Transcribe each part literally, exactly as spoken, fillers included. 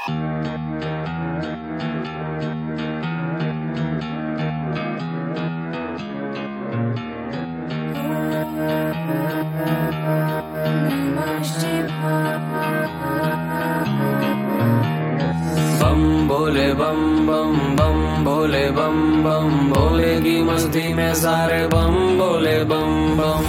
बम भोले बम बम बम भोले बम बम भोले की मस्ती में सारे बम भोले बम बम।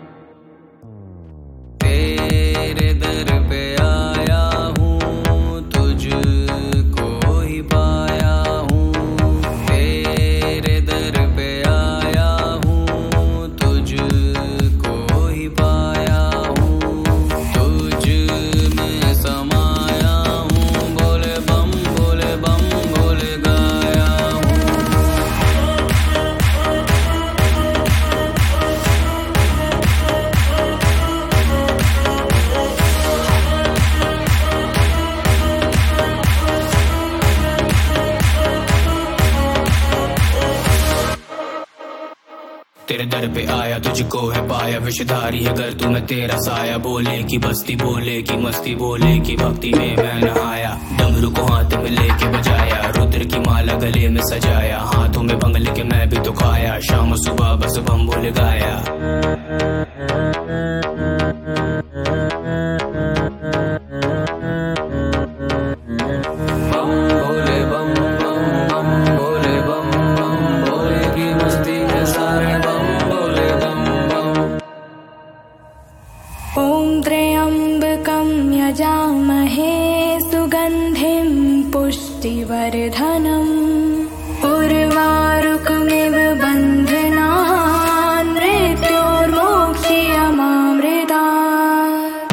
तेरे दर पे आया हूँ तुझको ही पाया हूँ, तेरे दर पे आया हूँ तुझको ही पाया हूँ, तुझ में समाया हूँ भोले बम भोले बम भोले गाया हूँ। तेरे दर पे आया तुझको है पाया, विषधारी है घर तू मैं तेरा साया, बोले की बस्ती बोले की मस्ती बोले की भक्ति में मैं नहाया, डमरू को हाथ में लेके बजाया, रुद्र की माला गले में सजाया, हाथों में भंग लेके मैं भी तो खाया, शाम सुबह बस बम भोले गाया। बम भोले बम बम बम भोले बम बम भोले की मस्ती में सारे ॐ त्र्यम्बकं यजामहे सुगन्धिं पुष्टिवर्धनम् उर्वारुकमिव बन्धनान् मृत्योर्मोक्ष्यमामृतात्।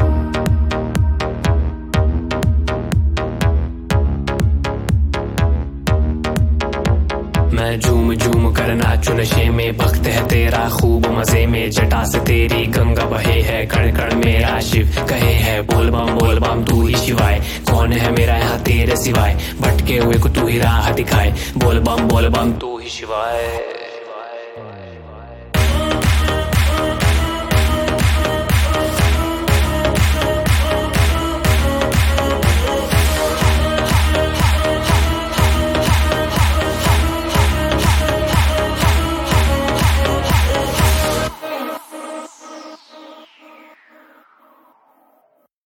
मैं झूम झूम कर नाचू नशे में, भक्त है तेरा खूब मजे में, जटा से तेरी गंगा बहे है, कण कण मेरा शिव कहे है, बोल बम बोल बम तू ही शिवाय, कौन है मेरा यहाँ तेरे सिवाय, भटके हुए को तू ही राह दिखाए, बोल बम बोल बम तू ही शिवाय।